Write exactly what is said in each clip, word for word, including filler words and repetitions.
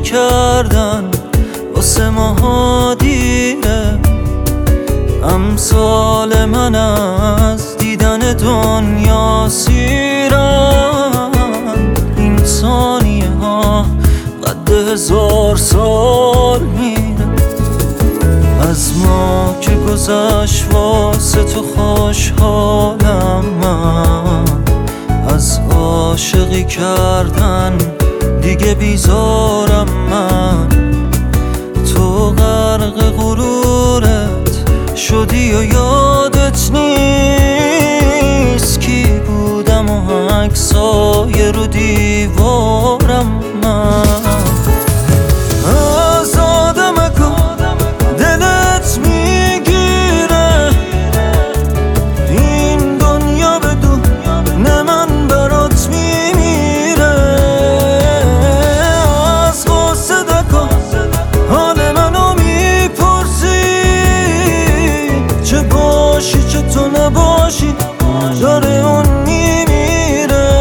کردن واسه ماها دیره. امثال من از دیدن دنیا سیرن. این ثانیه ها قد هزار سال میره. از ما که گذشت واسه تو خوشحالم من. از عاشقی کردن دیگه بیزارم من. تو غرق غرورت شدی و یادت نیست کی بودم و عکسای رو دیوارم من. چه تو نباشی داره اون میمیره.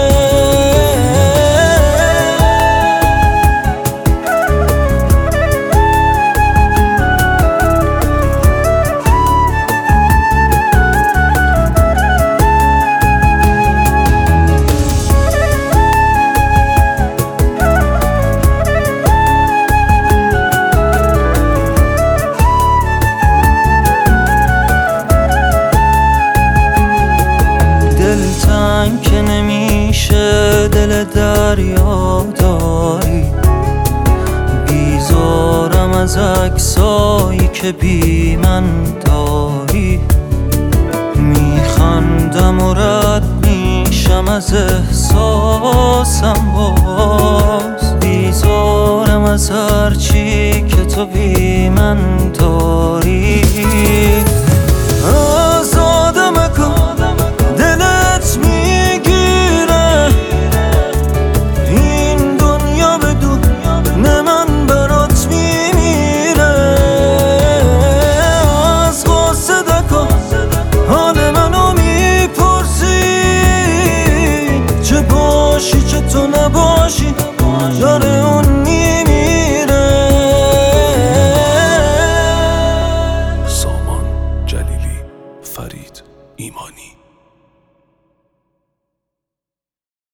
دلتنگ که نمیشه دل دریا داری. بیزارم از عکسایی که بی من داری. میخندم و رد میشم از احساسم باز. بیزارم از هرچی که تو بی من داری. چه تو نباشی داره اون میمیره. سامان جلیلی، فرید ایمانی.